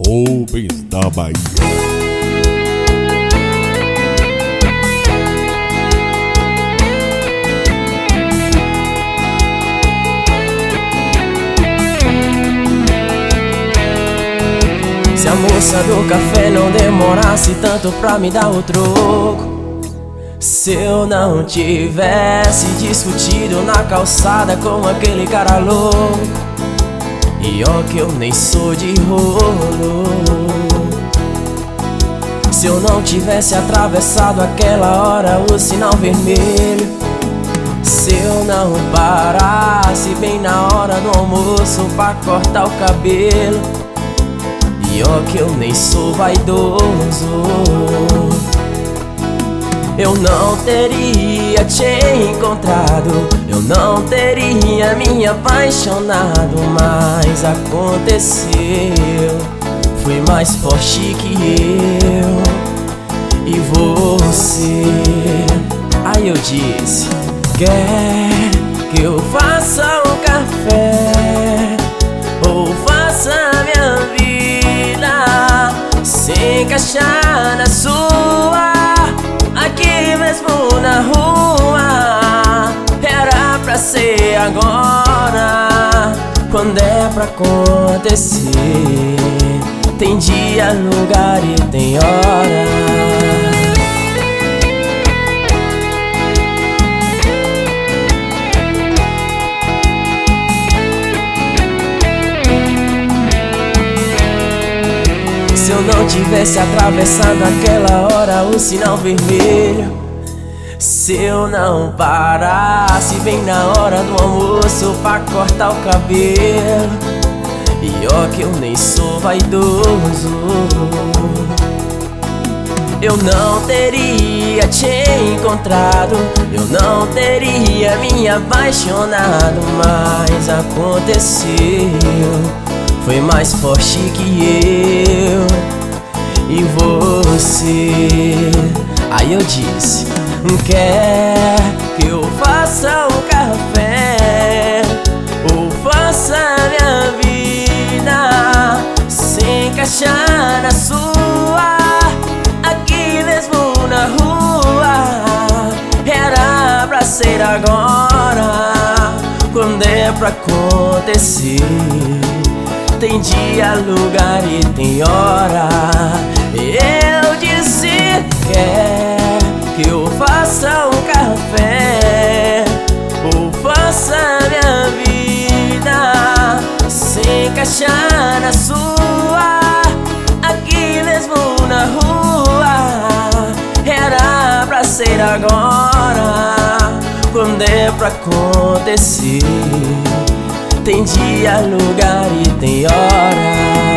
Rubens da Bahia. Se a moça do café não demorasse tanto pra me dar o troco, se eu não tivesse discutido na calçada com aquele cara louco, e ó que eu nem sou de rolo. Se eu não tivesse atravessado aquela hora o sinal vermelho, se eu não parasse bem na hora do almoço pra cortar o cabelo, e ó que eu nem sou vaidoso, eu não teria te encontrado, eu não teria me apaixonado. Mas aconteceu, foi mais forte que eu e você. Aí eu disse: quer que eu faça um café ou faça minha vida se encaixar na sua? Aqui mesmo na rua, era pra ser agora. Quando é pra acontecer, tem dia, lugar e tem hora. Se eu não tivesse atravessado aquela hora o sinal vermelho, se eu não parasse bem na hora do almoço pra cortar o cabelo, e ó que eu nem sou vaidoso, eu não teria te encontrado, eu não teria me apaixonado. Mas aconteceu, foi mais forte que eu e você. Aí eu disse: quer que eu faça um café ou faça minha vida se encaixar na sua? Aqui mesmo na rua, era pra ser agora. Quando é pra acontecer, tem dia, lugar e tem hora. Eu disse: quer que eu faça um café ou faça minha vida se encaixar na sua? Aqui mesmo na rua, era pra ser agora. Quando é pra acontecer, tem dia, lugar e tem hora.